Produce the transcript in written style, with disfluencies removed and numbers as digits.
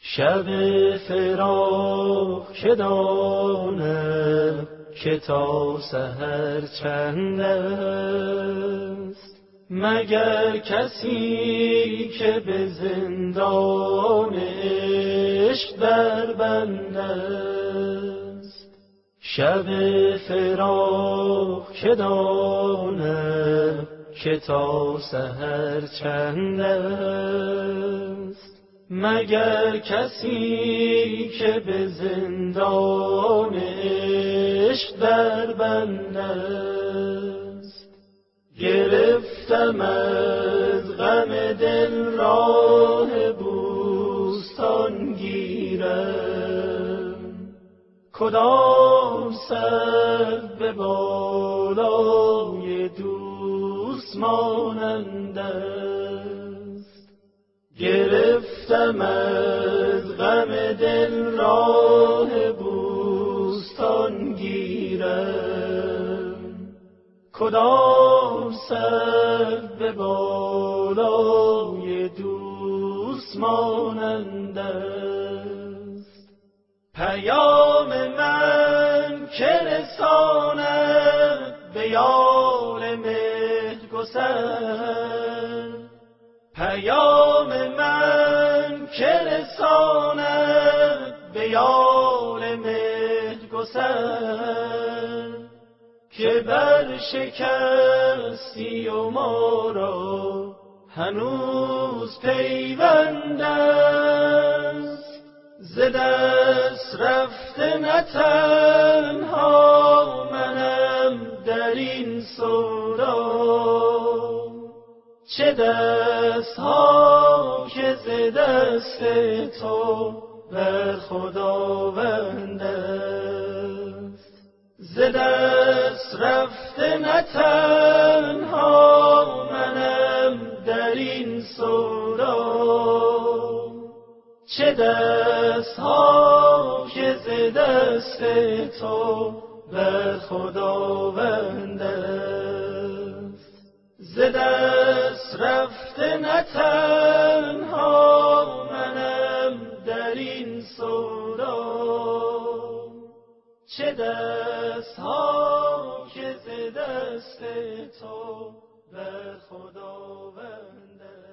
شب فراق که دانم که تا سحر چند است، مگر کسی که به زندان عشق دربند است. شب فراق که دانم که تا سحر چند است، مگر کسی که به زندان عشق دربند است. گرفتم از غم دل راه بوستان گیرم، کدام سر به بالای دوست مانند است. گرفتم از غم دل راه بوستان گیرم، کدام سر به بالای دوست مانند است. پیام من که رساند به یار مهرگسار، پیام من که رساند به یار مهرگسار، که بر شکستی و ما را هنوز پیوند است. ز دست رفته نه تنها منم در این سودا، چه دست ها که ز دست تو بر خداوند است. ز دست رفته نه تنها منم در این سودا، چه دست ها که ز دست تو بر خداوند است. ز دست رفته نه تنها منم در این سودا، چه دست ها که ز دست تو بر خداوند است.